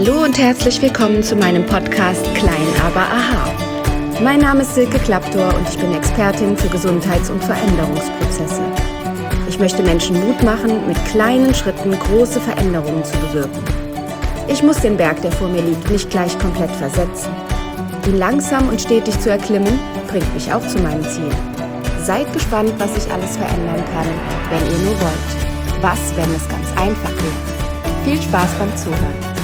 Hallo und herzlich willkommen zu meinem Podcast Klein, aber aha. Mein Name ist Silke Klaptor und ich bin Expertin für Gesundheits- und Veränderungsprozesse. Ich möchte Menschen Mut machen, mit kleinen Schritten große Veränderungen zu bewirken. Ich muss den Berg, der vor mir liegt, nicht gleich komplett versetzen. Ihn langsam und stetig zu erklimmen, bringt mich auch zu meinem Ziel. Seid gespannt, was sich alles verändern kann, wenn ihr nur wollt. Was, wenn es ganz einfach wäre? Viel Spaß beim Zuhören.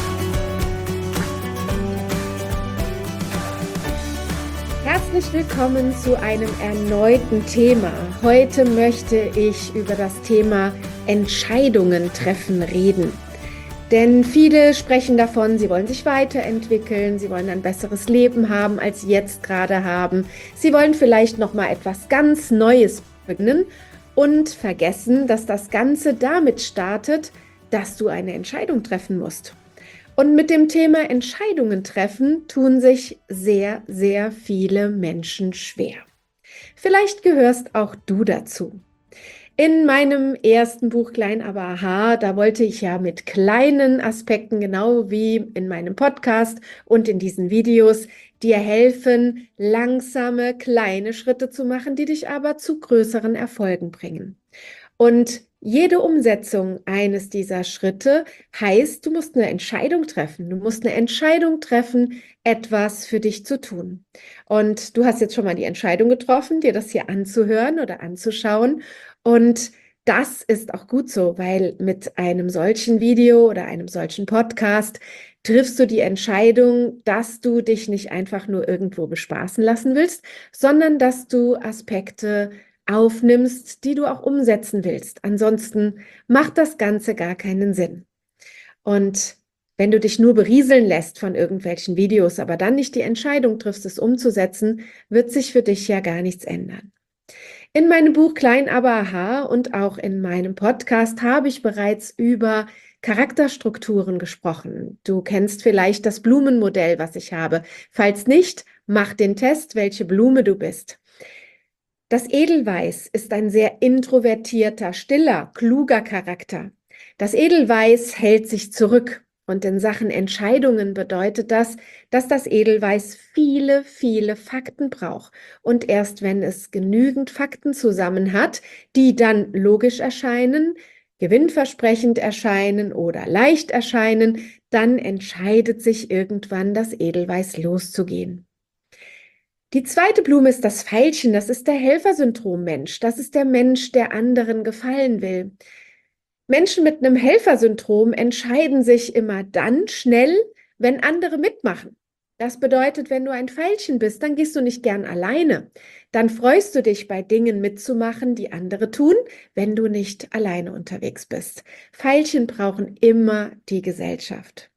Herzlich willkommen zu einem erneuten Thema. Heute möchte ich über das Thema Entscheidungen treffen reden. Denn viele sprechen davon, sie wollen sich weiterentwickeln, sie wollen ein besseres Leben haben, als sie jetzt gerade haben. Sie wollen vielleicht noch mal etwas ganz Neues beginnen und vergessen, dass das Ganze damit startet, dass du eine Entscheidung treffen musst. Und mit dem Thema Entscheidungen treffen tun sich sehr, sehr viele Menschen schwer. Vielleicht gehörst auch du dazu. In meinem ersten Buch Klein, aber aha, da wollte ich ja mit kleinen Aspekten, genau wie in meinem Podcast und in diesen Videos, dir helfen, langsame, kleine Schritte zu machen, die dich aber zu größeren Erfolgen bringen. Und jede Umsetzung eines dieser Schritte heißt, du musst eine Entscheidung treffen. Du musst eine Entscheidung treffen, etwas für dich zu tun. Und du hast jetzt schon mal die Entscheidung getroffen, dir das hier anzuhören oder anzuschauen. Und das ist auch gut so, weil mit einem solchen Video oder einem solchen Podcast triffst du die Entscheidung, dass du dich nicht einfach nur irgendwo bespaßen lassen willst, sondern dass du Aspekte aufnimmst, die du auch umsetzen willst. Ansonsten macht das Ganze gar keinen Sinn. Und wenn du dich nur berieseln lässt von irgendwelchen Videos, aber dann nicht die Entscheidung triffst, es umzusetzen, wird sich für dich ja gar nichts ändern. In meinem Buch Klein, aber aha und auch in meinem Podcast habe ich bereits über Charakterstrukturen gesprochen. Du kennst vielleicht das Blumenmodell, was ich habe. Falls nicht, mach den Test, welche Blume du bist. Das Edelweiß ist ein sehr introvertierter, stiller, kluger Charakter. Das Edelweiß hält sich zurück und in Sachen Entscheidungen bedeutet das, dass das Edelweiß viele, viele Fakten braucht. Und erst wenn es genügend Fakten zusammen hat, die dann logisch erscheinen, gewinnversprechend erscheinen oder leicht erscheinen, dann entscheidet sich irgendwann das Edelweiß loszugehen. Die zweite Blume ist das Veilchen, das ist der Helfersyndrom-Mensch. Das ist der Mensch, der anderen gefallen will. Menschen mit einem Helfersyndrom entscheiden sich immer dann schnell, wenn andere mitmachen. Das bedeutet, wenn du ein Veilchen bist, dann gehst du nicht gern alleine. Dann freust du dich, bei Dingen mitzumachen, die andere tun, wenn du nicht alleine unterwegs bist. Veilchen brauchen immer die Gesellschaft.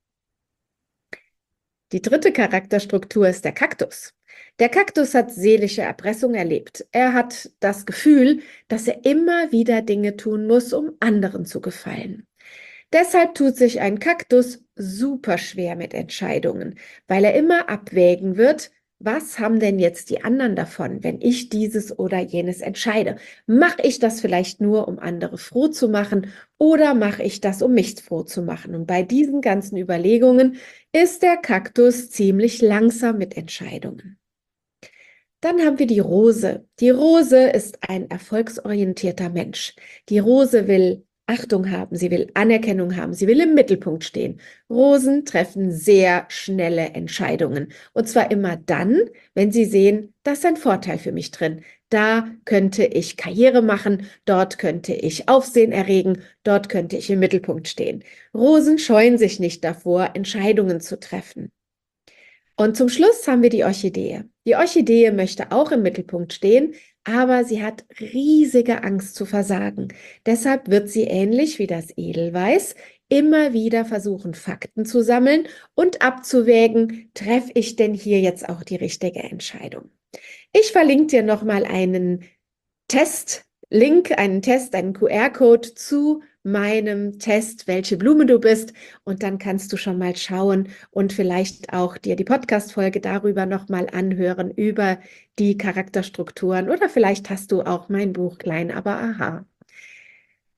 Die dritte Charakterstruktur ist der Kaktus. Der Kaktus hat seelische Erpressung erlebt. Er hat das Gefühl, dass er immer wieder Dinge tun muss, um anderen zu gefallen. Deshalb tut sich ein Kaktus super schwer mit Entscheidungen, weil er immer abwägen wird, was haben denn jetzt die anderen davon, wenn ich dieses oder jenes entscheide? Mache ich das vielleicht nur, um andere froh zu machen, oder mache ich das, um mich froh zu machen? Und bei diesen ganzen Überlegungen ist der Kaktus ziemlich langsam mit Entscheidungen. Dann haben wir die Rose. Die Rose ist ein erfolgsorientierter Mensch. Die Rose will Achtung haben, sie will Anerkennung haben, sie will im Mittelpunkt stehen. Rosen treffen sehr schnelle Entscheidungen. Und zwar immer dann, wenn sie sehen, da ist ein Vorteil für mich drin. Da könnte ich Karriere machen, dort könnte ich Aufsehen erregen, dort könnte ich im Mittelpunkt stehen. Rosen scheuen sich nicht davor, Entscheidungen zu treffen. Und zum Schluss haben wir die Orchidee. Die Orchidee möchte auch im Mittelpunkt stehen, aber sie hat riesige Angst zu versagen. Deshalb wird sie ähnlich wie das Edelweiß immer wieder versuchen, Fakten zu sammeln und abzuwägen, treffe ich denn hier jetzt auch die richtige Entscheidung? Ich verlinke dir nochmal einen Testlink, einen QR-Code zu meinem Test, welche Blume du bist. Und dann kannst du schon mal schauen und vielleicht auch dir die Podcast-Folge darüber nochmal anhören, über die Charakterstrukturen. Oder vielleicht hast du auch mein Buch Klein, aber aha.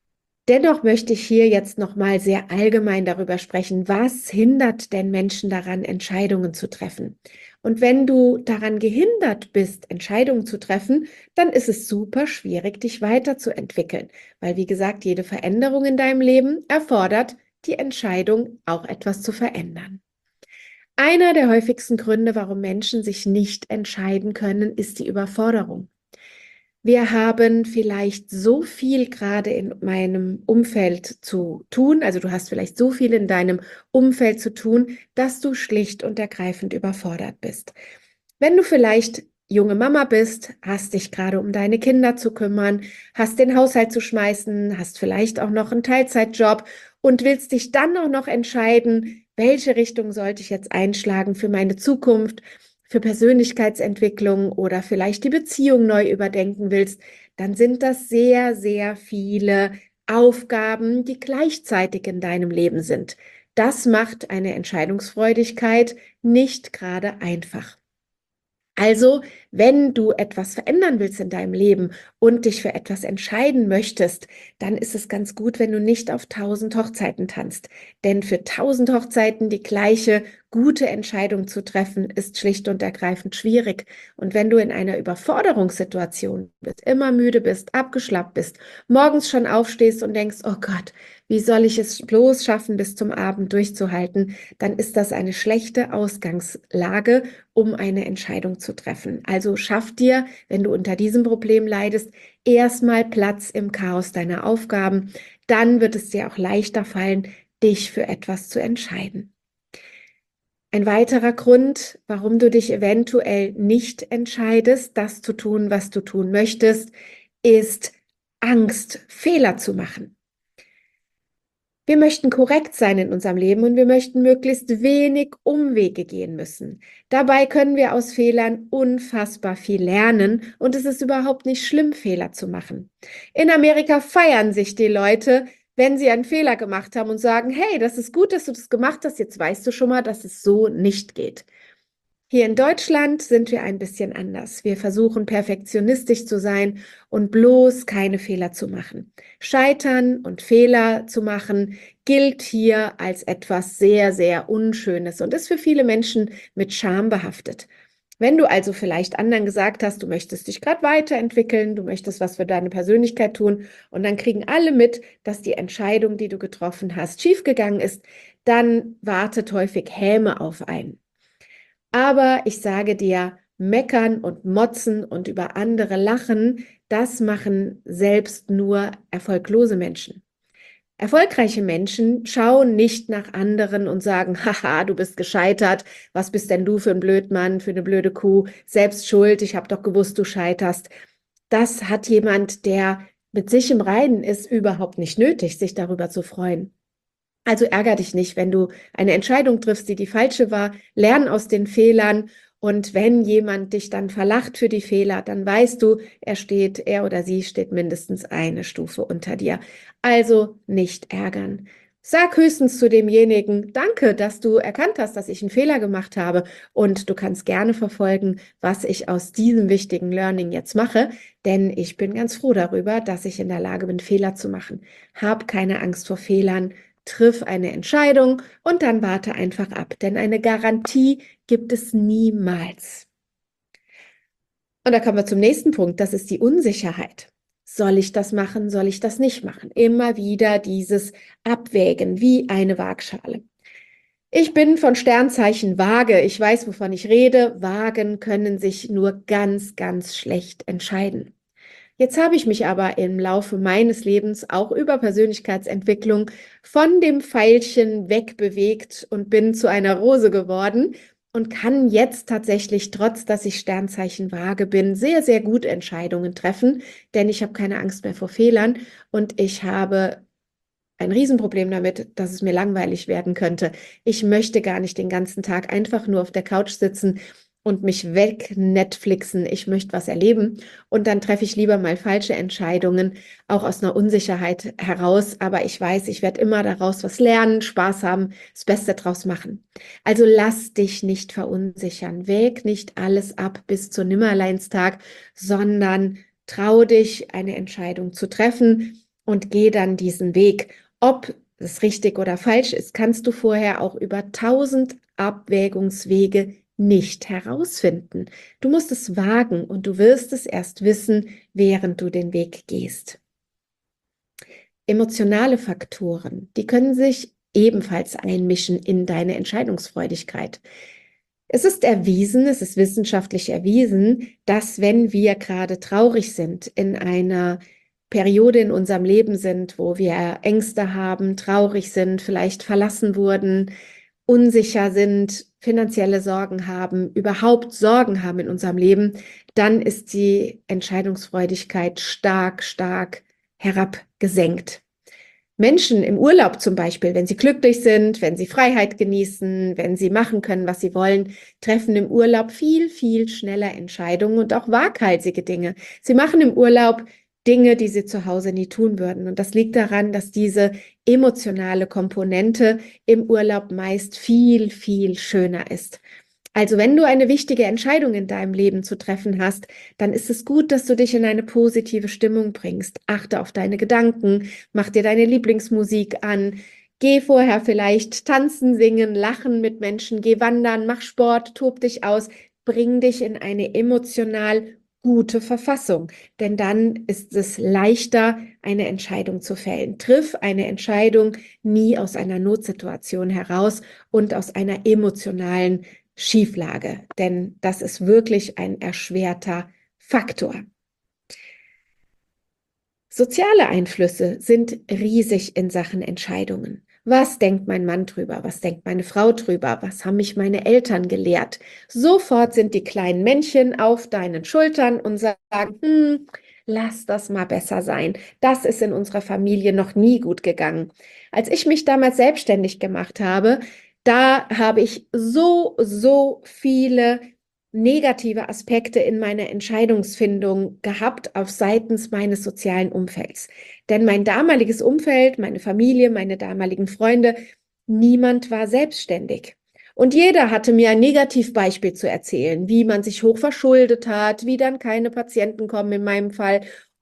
Dennoch möchte ich hier jetzt nochmal sehr allgemein darüber sprechen, was hindert denn Menschen daran, Entscheidungen zu treffen? Und wenn du daran gehindert bist, Entscheidungen zu treffen, dann ist es super schwierig, dich weiterzuentwickeln, weil wie gesagt, jede Veränderung in deinem Leben erfordert die Entscheidung, auch etwas zu verändern. Einer der häufigsten Gründe, warum Menschen sich nicht entscheiden können, ist die Überforderung. Wir haben vielleicht so viel gerade in meinem Umfeld zu tun, also du hast vielleicht so viel in deinem Umfeld zu tun, dass du schlicht und ergreifend überfordert bist. Wenn du vielleicht junge Mama bist, hast dich gerade um deine Kinder zu kümmern, hast den Haushalt zu schmeißen, hast vielleicht auch noch einen Teilzeitjob und willst dich dann auch noch entscheiden, welche Richtung sollte ich jetzt einschlagen für meine Zukunft, für Persönlichkeitsentwicklung oder vielleicht die Beziehung neu überdenken willst, dann sind das sehr, sehr viele Aufgaben, die gleichzeitig in deinem Leben sind. Das macht eine Entscheidungsfreudigkeit nicht gerade einfach. Also, wenn du etwas verändern willst in deinem Leben und dich für etwas entscheiden möchtest, dann ist es ganz gut, wenn du nicht auf 1000 Hochzeiten tanzt. Denn für 1000 Hochzeiten die gleiche gute Entscheidung zu treffen, ist schlicht und ergreifend schwierig. Und wenn du in einer Überforderungssituation bist, immer müde bist, abgeschlappt bist, morgens schon aufstehst und denkst, oh Gott, wie soll ich es bloß schaffen, bis zum Abend durchzuhalten, dann ist das eine schlechte Ausgangslage, um eine Entscheidung zu treffen. Also schaff dir, wenn du unter diesem Problem leidest, erstmal Platz im Chaos deiner Aufgaben. Dann wird es dir auch leichter fallen, dich für etwas zu entscheiden. Ein weiterer Grund, warum du dich eventuell nicht entscheidest, das zu tun, was du tun möchtest, ist Angst, Fehler zu machen. Wir möchten korrekt sein in unserem Leben und wir möchten möglichst wenig Umwege gehen müssen. Dabei können wir aus Fehlern unfassbar viel lernen und es ist überhaupt nicht schlimm, Fehler zu machen. In Amerika feiern sich die Leute, wenn sie einen Fehler gemacht haben und sagen, hey, das ist gut, dass du das gemacht hast, jetzt weißt du schon mal, dass es so nicht geht. Hier in Deutschland sind wir ein bisschen anders. Wir versuchen perfektionistisch zu sein und bloß keine Fehler zu machen. Scheitern und Fehler zu machen gilt hier als etwas sehr, sehr Unschönes und ist für viele Menschen mit Scham behaftet. Wenn du also vielleicht anderen gesagt hast, du möchtest dich gerade weiterentwickeln, du möchtest was für deine Persönlichkeit tun und dann kriegen alle mit, dass die Entscheidung, die du getroffen hast, schiefgegangen ist, dann wartet häufig Häme auf einen. Aber ich sage dir, meckern und motzen und über andere lachen, das machen selbst nur erfolglose Menschen. Erfolgreiche Menschen schauen nicht nach anderen und sagen, haha, du bist gescheitert, was bist denn du für ein Blödmann, für eine blöde Kuh, selbst schuld, ich habe doch gewusst, du scheiterst. Das hat jemand, der mit sich im Reinen ist, überhaupt nicht nötig, sich darüber zu freuen. Also ärger dich nicht, wenn du eine Entscheidung triffst, die falsche war. Lern aus den Fehlern. Und wenn jemand dich dann verlacht für die Fehler, dann weißt du, er oder sie steht mindestens eine Stufe unter dir. Also nicht ärgern. Sag höchstens zu demjenigen, danke, dass du erkannt hast, dass ich einen Fehler gemacht habe. Und du kannst gerne verfolgen, was ich aus diesem wichtigen Learning jetzt mache. Denn ich bin ganz froh darüber, dass ich in der Lage bin, Fehler zu machen. Hab keine Angst vor Fehlern. Triff eine Entscheidung und dann warte einfach ab, denn eine Garantie gibt es niemals. Und da kommen wir zum nächsten Punkt, das ist die Unsicherheit. Soll ich das machen, soll ich das nicht machen? Immer wieder dieses Abwägen wie eine Waagschale. Ich bin von Sternzeichen Waage, ich weiß, wovon ich rede. Waagen können sich nur ganz, ganz schlecht entscheiden. Jetzt habe ich mich aber im Laufe meines Lebens auch über Persönlichkeitsentwicklung von dem Pfeilchen wegbewegt und bin zu einer Rose geworden und kann jetzt tatsächlich, trotz dass ich Sternzeichen Waage bin, sehr, sehr gut Entscheidungen treffen, denn ich habe keine Angst mehr vor Fehlern und ich habe ein Riesenproblem damit, dass es mir langweilig werden könnte. Ich möchte gar nicht den ganzen Tag einfach nur auf der Couch sitzen und mich weg Netflixen. Ich möchte was erleben und dann treffe ich lieber mal falsche Entscheidungen, auch aus einer Unsicherheit heraus. Aber ich weiß, ich werde immer daraus was lernen, Spaß haben, das Beste draus machen. Also lass dich nicht verunsichern. Wäg nicht alles ab bis zum Nimmerleinstag, sondern trau dich, eine Entscheidung zu treffen. und geh dann diesen Weg. Ob es richtig oder falsch ist, kannst du vorher auch über 1000 Abwägungswege nicht herausfinden. Du musst es wagen und du wirst es erst wissen, während du den Weg gehst. Emotionale Faktoren, die können sich ebenfalls einmischen in deine Entscheidungsfreudigkeit. Es ist erwiesen, es ist wissenschaftlich erwiesen, dass wenn wir gerade traurig sind, in einer Periode in unserem Leben sind, wo wir Ängste haben, traurig sind, vielleicht verlassen wurden, unsicher sind, finanzielle Sorgen haben, überhaupt Sorgen haben in unserem Leben, dann ist die Entscheidungsfreudigkeit stark, stark herabgesenkt. Menschen im Urlaub zum Beispiel, wenn sie glücklich sind, wenn sie Freiheit genießen, wenn sie machen können, was sie wollen, treffen im Urlaub viel, viel schneller Entscheidungen und auch waghalsige Dinge. Sie machen im Urlaub Dinge, die sie zu Hause nie tun würden. Und das liegt daran, dass diese emotionale Komponente im Urlaub meist viel, viel schöner ist. Also wenn du eine wichtige Entscheidung in deinem Leben zu treffen hast, dann ist es gut, dass du dich in eine positive Stimmung bringst. Achte auf deine Gedanken, mach dir deine Lieblingsmusik an, geh vorher vielleicht tanzen, singen, lachen mit Menschen, geh wandern, mach Sport, tob dich aus, bring dich in eine emotional gute Verfassung, denn dann ist es leichter, eine Entscheidung zu fällen. Triff eine Entscheidung nie aus einer Notsituation heraus und aus einer emotionalen Schieflage, denn das ist wirklich ein erschwerter Faktor. Soziale Einflüsse sind riesig in Sachen Entscheidungen. Was denkt mein Mann drüber? Was denkt meine Frau drüber? Was haben mich meine Eltern gelehrt? Sofort sind die kleinen Männchen auf deinen Schultern und sagen, lass das mal besser sein. Das ist in unserer Familie noch nie gut gegangen. Als ich mich damals selbstständig gemacht habe, da habe ich so viele negative Aspekte in meiner Entscheidungsfindung gehabt auf seitens meines sozialen Umfelds. Denn mein damaliges Umfeld, meine Familie, meine damaligen Freunde, niemand war selbstständig. Und jeder hatte mir ein Negativbeispiel zu erzählen, wie man sich hoch verschuldet hat, wie dann keine Patienten kommen in meinem Fall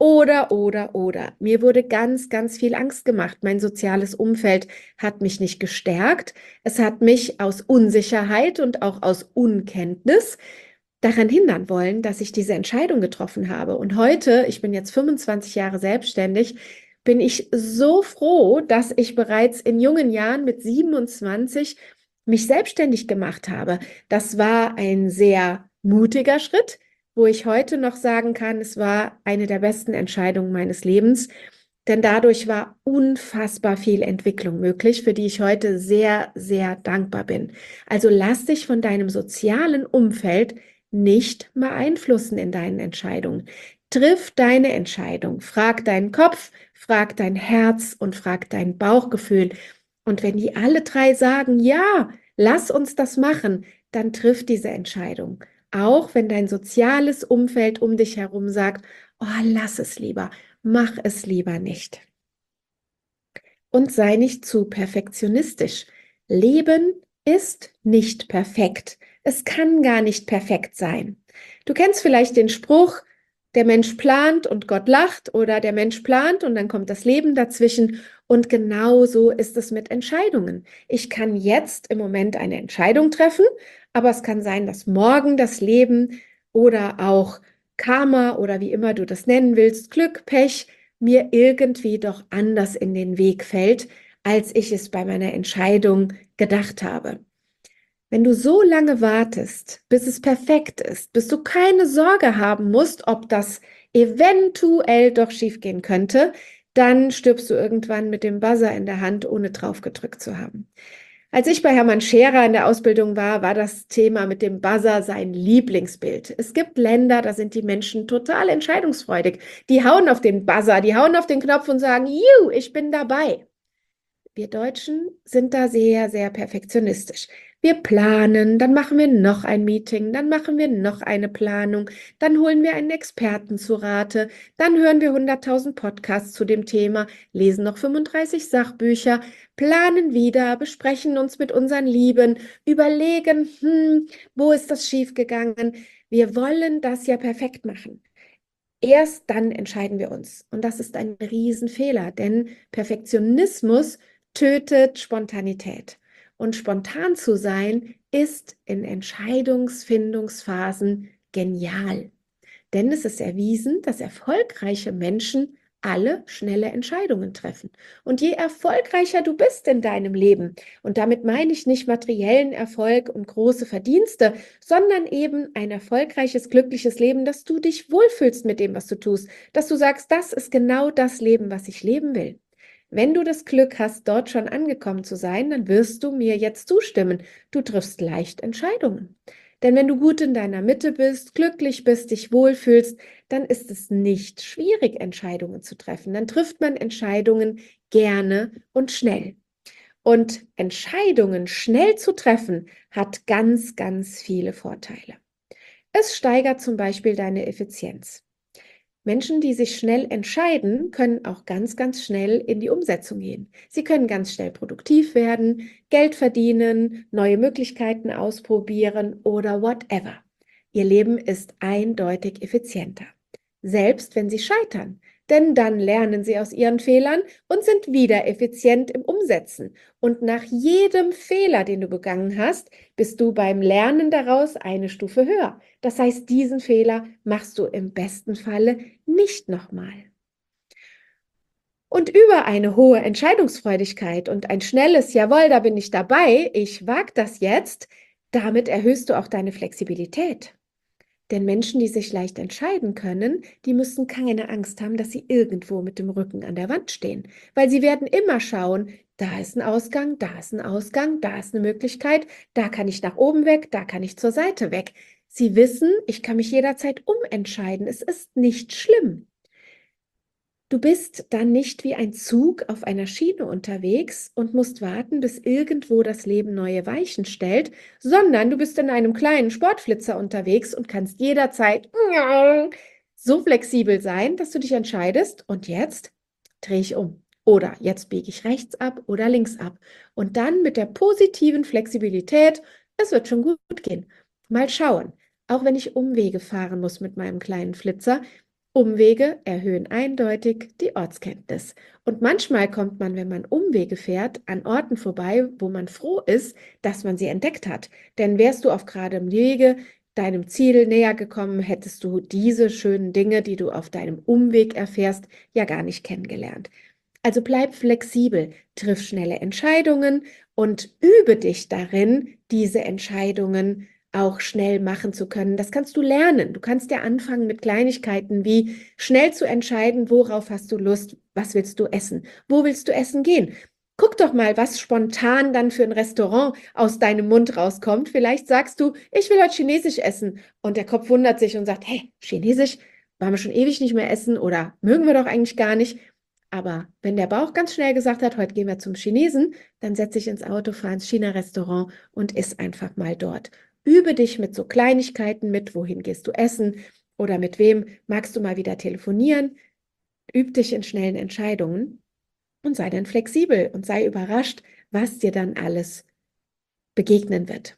oder. Mir wurde ganz, ganz viel Angst gemacht. Mein soziales Umfeld hat mich nicht gestärkt. Es hat mich aus Unsicherheit und auch aus Unkenntnis daran hindern wollen, dass ich diese Entscheidung getroffen habe. Und heute, ich bin jetzt 25 Jahre selbstständig, bin ich so froh, dass ich bereits in jungen Jahren mit 27 mich selbstständig gemacht habe. Das war ein sehr mutiger Schritt, wo ich heute noch sagen kann, es war eine der besten Entscheidungen meines Lebens, denn dadurch war unfassbar viel Entwicklung möglich, für die ich heute sehr, sehr dankbar bin. Also lass dich von deinem sozialen Umfeld nicht beeinflussen in deinen Entscheidungen. Triff deine Entscheidung. Frag deinen Kopf, frag dein Herz und frag dein Bauchgefühl. Und wenn die alle drei sagen, ja, lass uns das machen, dann triff diese Entscheidung. Auch wenn dein soziales Umfeld um dich herum sagt, oh, lass es lieber, mach es lieber nicht. Und sei nicht zu perfektionistisch. Leben ist nicht perfekt. Es kann gar nicht perfekt sein. Du kennst vielleicht den Spruch, der Mensch plant und Gott lacht, oder der Mensch plant und dann kommt das Leben dazwischen. Und genau so ist es mit Entscheidungen. Ich kann jetzt im Moment eine Entscheidung treffen, aber es kann sein, dass morgen das Leben oder auch Karma oder wie immer du das nennen willst, Glück, Pech, mir irgendwie doch anders in den Weg fällt, als ich es bei meiner Entscheidung gedacht habe. Wenn du so lange wartest, bis es perfekt ist, bis du keine Sorge haben musst, ob das eventuell doch schiefgehen könnte, dann stirbst du irgendwann mit dem Buzzer in der Hand, ohne drauf gedrückt zu haben. Als ich bei Hermann Scherer in der Ausbildung war das Thema mit dem Buzzer sein Lieblingsbild. Es gibt Länder, da sind die Menschen total entscheidungsfreudig. Die hauen auf den Buzzer, die hauen auf den Knopf und sagen, Juhu, ich bin dabei. Wir Deutschen sind da sehr, sehr perfektionistisch. Wir planen, dann machen wir noch ein Meeting, dann machen wir noch eine Planung, dann holen wir einen Experten zu Rate, dann hören wir 100.000 Podcasts zu dem Thema, lesen noch 35 Sachbücher, planen wieder, besprechen uns mit unseren Lieben, überlegen, wo ist das schiefgegangen? Wir wollen das ja perfekt machen. Erst dann entscheiden wir uns. Und das ist ein Riesenfehler, denn Perfektionismus tötet Spontanität. Und spontan zu sein ist in Entscheidungsfindungsphasen genial. Denn es ist erwiesen, dass erfolgreiche Menschen alle schnelle Entscheidungen treffen. Und je erfolgreicher du bist in deinem Leben, und damit meine ich nicht materiellen Erfolg und große Verdienste, sondern eben ein erfolgreiches, glückliches Leben, dass du dich wohlfühlst mit dem, was du tust, dass du sagst, das ist genau das Leben, was ich leben will. Wenn du das Glück hast, dort schon angekommen zu sein, dann wirst du mir jetzt zustimmen. Du triffst leicht Entscheidungen. Denn wenn du gut in deiner Mitte bist, glücklich bist, dich wohlfühlst, dann ist es nicht schwierig, Entscheidungen zu treffen. Dann trifft man Entscheidungen gerne und schnell. Und Entscheidungen schnell zu treffen, hat ganz, ganz viele Vorteile. Es steigert zum Beispiel deine Effizienz. Menschen, die sich schnell entscheiden, können auch ganz, ganz schnell in die Umsetzung gehen. Sie können ganz schnell produktiv werden, Geld verdienen, neue Möglichkeiten ausprobieren oder whatever. Ihr Leben ist eindeutig effizienter, selbst wenn sie scheitern. Denn dann lernen sie aus ihren Fehlern und sind wieder effizient im Umsetzen. Und nach jedem Fehler, den du begangen hast, bist du beim Lernen daraus eine Stufe höher. Das heißt, diesen Fehler machst du im besten Falle nicht nochmal. Und über eine hohe Entscheidungsfreudigkeit und ein schnelles Jawohl, da bin ich dabei, ich wage das jetzt, damit erhöhst du auch deine Flexibilität. Denn Menschen, die sich leicht entscheiden können, die müssen keine Angst haben, dass sie irgendwo mit dem Rücken an der Wand stehen. Weil sie werden immer schauen, da ist ein Ausgang, da ist ein Ausgang, da ist eine Möglichkeit, da kann ich nach oben weg, da kann ich zur Seite weg. Sie wissen, ich kann mich jederzeit umentscheiden. Es ist nicht schlimm. Du bist dann nicht wie ein Zug auf einer Schiene unterwegs und musst warten, bis irgendwo das Leben neue Weichen stellt, sondern du bist in einem kleinen Sportflitzer unterwegs und kannst jederzeit so flexibel sein, dass du dich entscheidest und jetzt drehe ich um oder jetzt biege ich rechts ab oder links ab. Und dann mit der positiven Flexibilität, es wird schon gut gehen. Mal schauen. Auch wenn ich Umwege fahren muss mit meinem kleinen Flitzer, Umwege erhöhen eindeutig die Ortskenntnis. Und manchmal kommt man, wenn man Umwege fährt, an Orten vorbei, wo man froh ist, dass man sie entdeckt hat. Denn wärst du auf geradem Wege deinem Ziel näher gekommen, hättest du diese schönen Dinge, die du auf deinem Umweg erfährst, ja gar nicht kennengelernt. Also bleib flexibel, triff schnelle Entscheidungen und übe dich darin, diese Entscheidungen auch schnell machen zu können. Das kannst du lernen. Du kannst ja anfangen mit Kleinigkeiten wie schnell zu entscheiden, worauf hast du Lust, was willst du essen, wo willst du essen gehen. Guck doch mal, was spontan dann für ein Restaurant aus deinem Mund rauskommt. Vielleicht sagst du, ich will heute Chinesisch essen. Und der Kopf wundert sich und sagt, hey, Chinesisch? Waren wir schon ewig nicht mehr essen oder mögen wir doch eigentlich gar nicht. Aber wenn der Bauch ganz schnell gesagt hat, heute gehen wir zum Chinesen, dann setze ich ins Auto, fahre ins China-Restaurant und iss einfach mal dort. Übe dich mit so Kleinigkeiten mit, wohin gehst du essen oder mit wem magst du mal wieder telefonieren. Üb dich in schnellen Entscheidungen und sei dann flexibel und sei überrascht, was dir dann alles begegnen wird.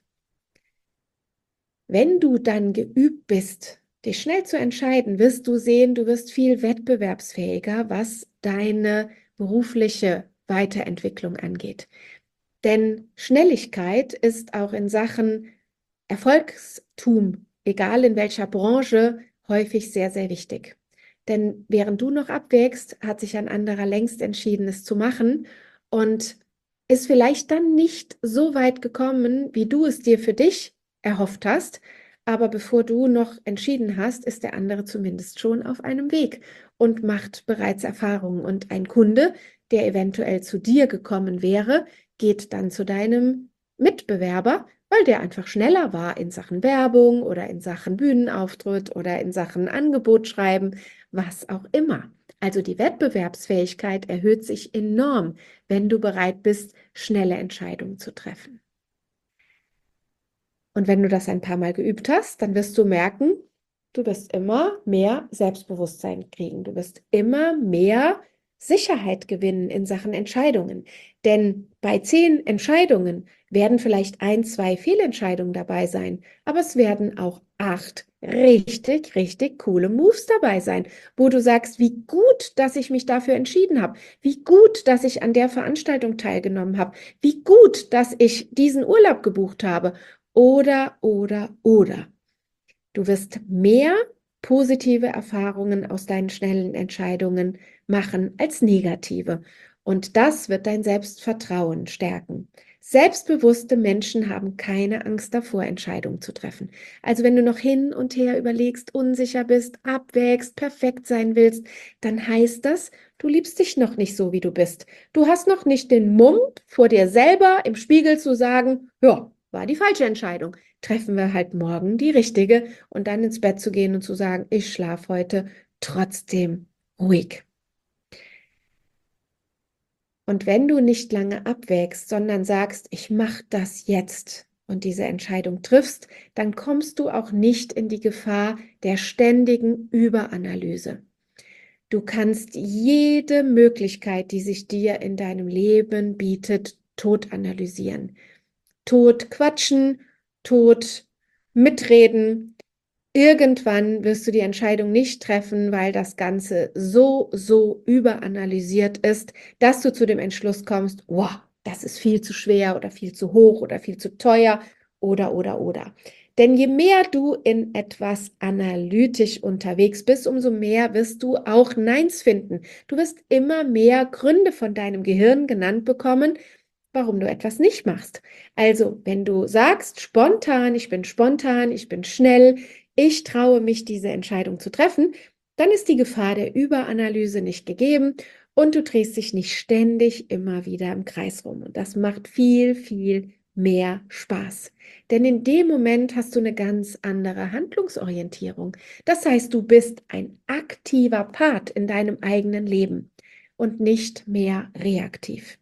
Wenn du dann geübt bist, dich schnell zu entscheiden, wirst du sehen, du wirst viel wettbewerbsfähiger, was deine berufliche Weiterentwicklung angeht. Denn Schnelligkeit ist auch in Sachen Erfolgstum, egal in welcher Branche, häufig sehr, sehr wichtig. Denn während du noch abwägst, hat sich ein anderer längst entschieden, es zu machen und ist vielleicht dann nicht so weit gekommen, wie du es dir für dich erhofft hast. Aber bevor du noch entschieden hast, ist der andere zumindest schon auf einem Weg und macht bereits Erfahrungen. Und ein Kunde, der eventuell zu dir gekommen wäre, geht dann zu deinem Mitbewerber, weil der einfach schneller war in Sachen Werbung oder in Sachen Bühnenauftritt oder in Sachen Angebot schreiben, was auch immer. Also die Wettbewerbsfähigkeit erhöht sich enorm, wenn du bereit bist, schnelle Entscheidungen zu treffen. Und wenn du das ein paar Mal geübt hast, dann wirst du merken, du wirst immer mehr Selbstbewusstsein kriegen. Du wirst immer mehr Sicherheit gewinnen in Sachen Entscheidungen. Denn bei 10 Entscheidungen werden vielleicht 1, 2 Fehlentscheidungen dabei sein, aber es werden auch 8 richtig, richtig coole Moves dabei sein, wo du sagst, wie gut, dass ich mich dafür entschieden habe, wie gut, dass ich an der Veranstaltung teilgenommen habe, wie gut, dass ich diesen Urlaub gebucht habe. Oder. Du wirst mehr positive Erfahrungen aus deinen schnellen Entscheidungen machen als negative. Und das wird dein Selbstvertrauen stärken. Selbstbewusste Menschen haben keine Angst davor, Entscheidungen zu treffen. Also wenn du noch hin und her überlegst, unsicher bist, abwägst, perfekt sein willst, dann heißt das, du liebst dich noch nicht so, wie du bist. Du hast noch nicht den Mumm, vor dir selber im Spiegel zu sagen, ja, war die falsche Entscheidung. Treffen wir halt morgen die richtige und dann ins Bett zu gehen und zu sagen, ich schlafe heute trotzdem ruhig. Und wenn du nicht lange abwägst, sondern sagst, ich mache das jetzt und diese Entscheidung triffst, dann kommst du auch nicht in die Gefahr der ständigen Überanalyse. Du kannst jede Möglichkeit, die sich dir in deinem Leben bietet, tot analysieren. Tot quatschen, tot mitreden. Irgendwann wirst du die Entscheidung nicht treffen, weil das Ganze so überanalysiert ist, dass du zu dem Entschluss kommst, wow, das ist viel zu schwer oder viel zu hoch oder viel zu teuer oder. Denn je mehr du in etwas analytisch unterwegs bist, umso mehr wirst du auch Neins finden. Du wirst immer mehr Gründe von deinem Gehirn genannt bekommen, warum du etwas nicht machst. Also, wenn du sagst, spontan, ich bin schnell, ich traue mich, diese Entscheidung zu treffen, dann ist die Gefahr der Überanalyse nicht gegeben und du drehst dich nicht ständig immer wieder im Kreis rum. Und das macht viel mehr Spaß. Denn in dem Moment hast du eine ganz andere Handlungsorientierung. Das heißt, du bist ein aktiver Part in deinem eigenen Leben und nicht mehr reaktiv.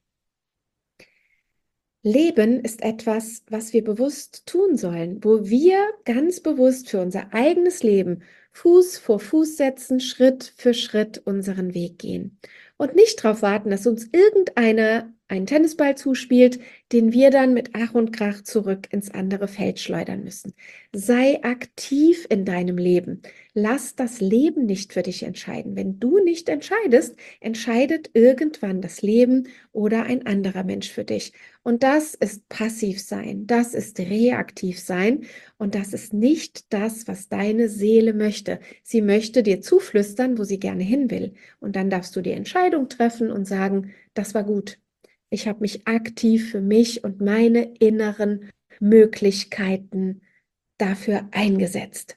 Leben ist etwas, was wir bewusst tun sollen, wo wir ganz bewusst für unser eigenes Leben Fuß vor Fuß setzen, Schritt für Schritt unseren Weg gehen und nicht darauf warten, dass uns irgendeiner einen Tennisball zuspielt, den wir dann mit Ach und Krach zurück ins andere Feld schleudern müssen. Sei aktiv in deinem Leben. Lass das Leben nicht für dich entscheiden. Wenn du nicht entscheidest, entscheidet irgendwann das Leben oder ein anderer Mensch für dich. Und das ist passiv sein, das ist reaktiv sein und das ist nicht das, was deine Seele möchte. Sie möchte dir zuflüstern, wo sie gerne hin will. Und dann darfst du die Entscheidung treffen und sagen, das war gut. Ich habe mich aktiv für mich und meine inneren Möglichkeiten dafür eingesetzt.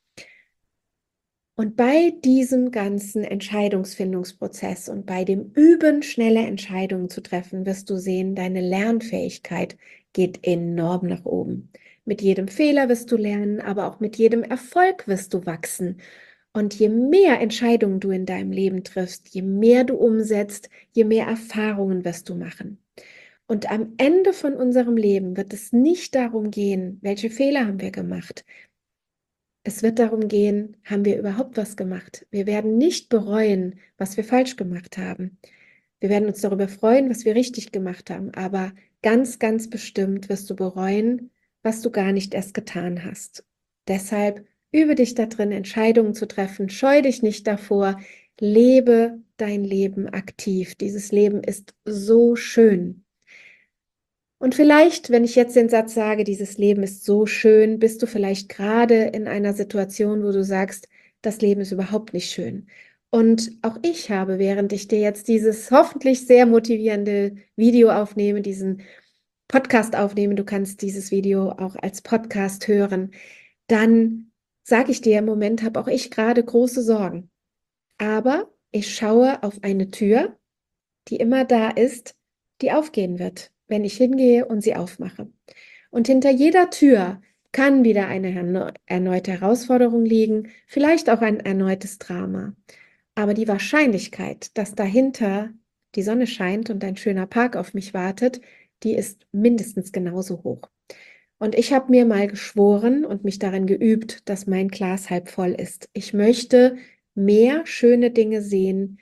Und bei diesem ganzen Entscheidungsfindungsprozess und bei dem Üben, schnelle Entscheidungen zu treffen, wirst du sehen, deine Lernfähigkeit geht enorm nach oben. Mit jedem Fehler wirst du lernen, aber auch mit jedem Erfolg wirst du wachsen. Und je mehr Entscheidungen du in deinem Leben triffst, je mehr du umsetzt, je mehr Erfahrungen wirst du machen. Und am Ende von unserem Leben wird es nicht darum gehen, welche Fehler haben wir gemacht. Es wird darum gehen, haben wir überhaupt was gemacht? Wir werden nicht bereuen, was wir falsch gemacht haben. Wir werden uns darüber freuen, was wir richtig gemacht haben. Aber ganz bestimmt wirst du bereuen, was du gar nicht erst getan hast. Deshalb übe dich da drin, Entscheidungen zu treffen. Scheu dich nicht davor. Lebe dein Leben aktiv. Dieses Leben ist so schön. Und vielleicht, wenn ich jetzt den Satz sage, dieses Leben ist so schön, bist du vielleicht gerade in einer Situation, wo du sagst, das Leben ist überhaupt nicht schön. Und auch ich habe, während ich dir jetzt dieses hoffentlich sehr motivierende Video aufnehme, diesen Podcast aufnehme, du kannst dieses Video auch als Podcast hören, dann sage ich dir, im Moment habe auch ich gerade große Sorgen. Aber ich schaue auf eine Tür, die immer da ist, die aufgehen wird, wenn ich hingehe und sie aufmache. Und hinter jeder Tür kann wieder eine erneute Herausforderung liegen, vielleicht auch ein erneutes Drama. Aber die Wahrscheinlichkeit, dass dahinter die Sonne scheint und ein schöner Park auf mich wartet, die ist mindestens genauso hoch. Und ich habe mir mal geschworen und mich darin geübt, dass mein Glas halb voll ist. Ich möchte mehr schöne Dinge sehen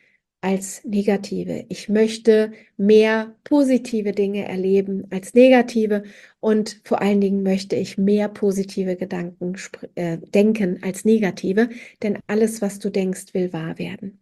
als negative. Ich möchte mehr positive Dinge erleben als negative und vor allen Dingen möchte ich mehr positive Gedanken denken als negative, denn alles, was du denkst, will wahr werden.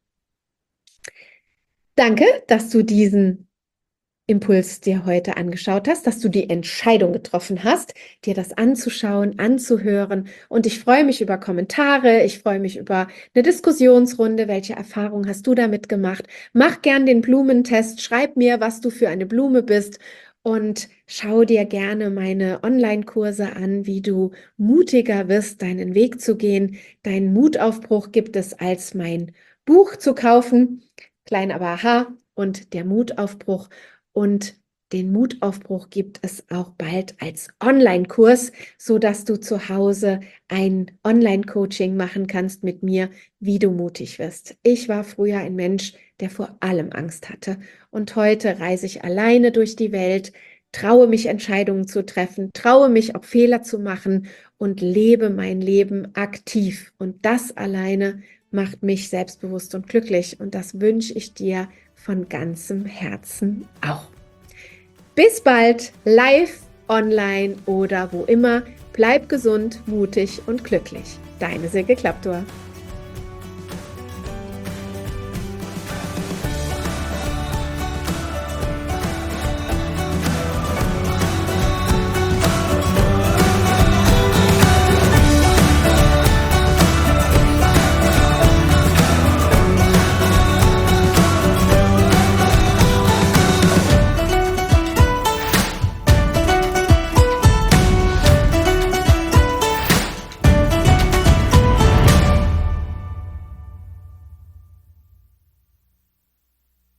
Danke, dass du diesen Impuls dir heute angeschaut hast, dass du die Entscheidung getroffen hast, dir das anzuschauen, anzuhören. Und ich freue mich über Kommentare, ich freue mich über eine Diskussionsrunde. Welche Erfahrung hast du damit gemacht? Mach gern den Blumentest, schreib mir, was du für eine Blume bist und schau dir gerne meine Online-Kurse an, wie du mutiger wirst, deinen Weg zu gehen. Deinen Mutaufbruch gibt es als mein Buch zu kaufen. Klein aber aha und der Mutaufbruch. Und den Mutaufbruch gibt es auch bald als Online-Kurs, sodass du zu Hause ein Online-Coaching machen kannst mit mir, wie du mutig wirst. Ich war früher ein Mensch, der vor allem Angst hatte. Und heute reise ich alleine durch die Welt, traue mich, Entscheidungen zu treffen, traue mich, auch Fehler zu machen und lebe mein Leben aktiv. Und das alleine macht mich selbstbewusst und glücklich. Und das wünsche ich dir von ganzem Herzen auch. Bis bald, live, online oder wo immer. Bleib gesund, mutig und glücklich. Deine Silke Klaptor.